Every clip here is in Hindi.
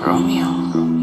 Romeo.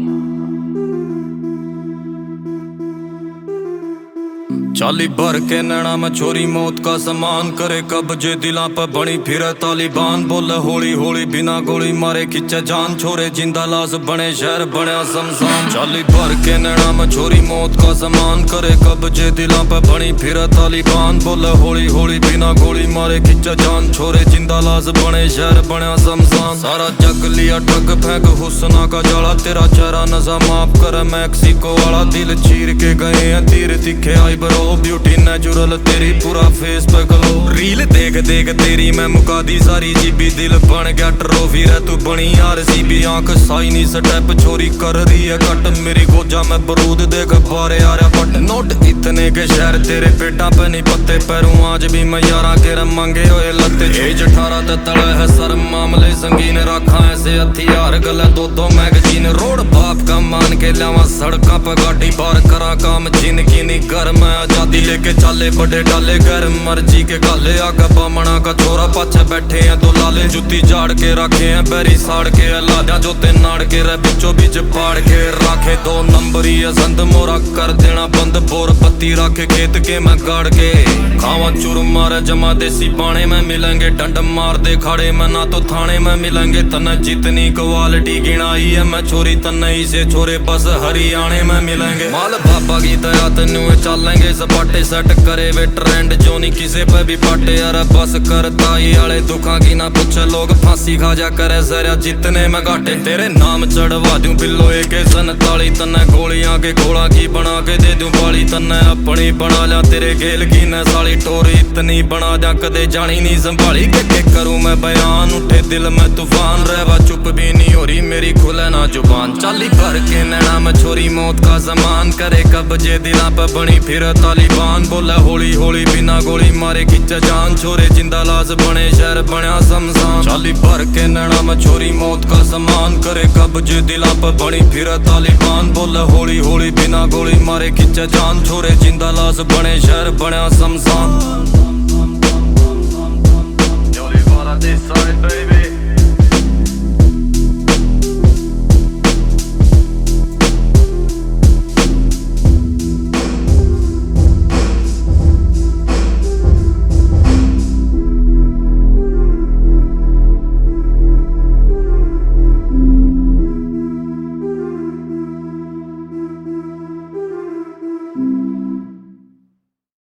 चाली भर के नैना में छोरी मौत का समान करे कब्जे दिला पर बनी फिरे तालिबान बोले होली होली बिना गोली मारे खिंचे जान छोरे जिंदा लाश बने शहर बने शमशान। चाली भर के नैना में छोरी मौत का समान करे कब्जे दिला पर बनी फिरे तालिबान बोले होली होली बिना गोली मारे खिंचे जान छोरे जिंदा लाश बने शहर बने शमशान। सारा जग लिया ठग फेंक हुस्ना का जाला तेरा चेहरा नशा माफ कर मैक्सिको वाला दिल चीर के गए हैं तीर दिखे आई बरो ब्यूटी नेचुरल तेरी पूरा फेस पे ग्लो रील देख देख तेरी मैं मुका दी सारी जीबी दिल बन गया ट्रॉफी रे तू बनी RCB आंख साइनी स्टेप छोरी कर रही है कट मेरी गोजा में बरूद देख बारे आ रहा बट नोट इतने के शहर तेरे पेटा पे नहीं पत्ते पैरों आज भी मैं यारा के रंगे हुए लत्ते एज 18 ते तले है सर मामले संगीन रखा ऐसे हथियार गले दो मैगजीन रोड बाप का मान के लावा सड़का पे गाड़ी बार करा काम जिंदगी नहीं घर में आजादी लेके चाले बड़े डाले घर मर्जी के गाले आगा बामना का छोरा पाछे बैठे हैं दो लाले जुत्ती झाड़ के रखे हैं बैरी साड़ के लादा जोते नाड़ के रे बिचो बीच पाड़ के रखे 2 नंबरी संद मोरा कर देना बंद बोर पत्ती रखे खेत के मैं गाड़ के खावा चुर मार जमा देसी बाणे में मिलेंगे डंड मार दे खाड़े में ना तो थाने में मिलेंगे तने जितनी क्वालिटी गिनाई है मैं छोरी तने से छोरे बस हरियाणे में मिलेंगे माल बाबा की दया तेनू चलेंगे सपाटे सेट करे वे ट्रेंड जो नहीं किसे पे भी पाटे अरे बस करता ही आले दुखा की ना पूछे लोग फांसी खा जा करे जरा जितने मैं घाटे तेरे नाम चढ़वा दूं बिल्लो AK-47 तन्ने गोलियां के घोड़ा की बना के दे दूं बाली तन्ने अपनी बना लिया तेरे खेल की न साली टोरी इतनी बना दिया कदे जानी नहीं संभाली के करूं मैं बयान उठे दिल में तूफान रहवा चुप भी नहीं हो रही मेरी खुले ना जुबान चाली भर के नैना में छोरी मौत का सामान करे कब्जे दिला पे बनी फिर तालिबान बोले होली होली बिना गोली मारे खिंचे जान छोरे जिंदा लाश बने शहर बने शमशान। चाली भर के नैना में छोरी मौत का सामान करे कब्जे दिला पे बनी फिर तालिबान बोले होली होली बिना गोली मारे खिंचे जान छोरे जिंदा लाश बने शहर बने शमशान।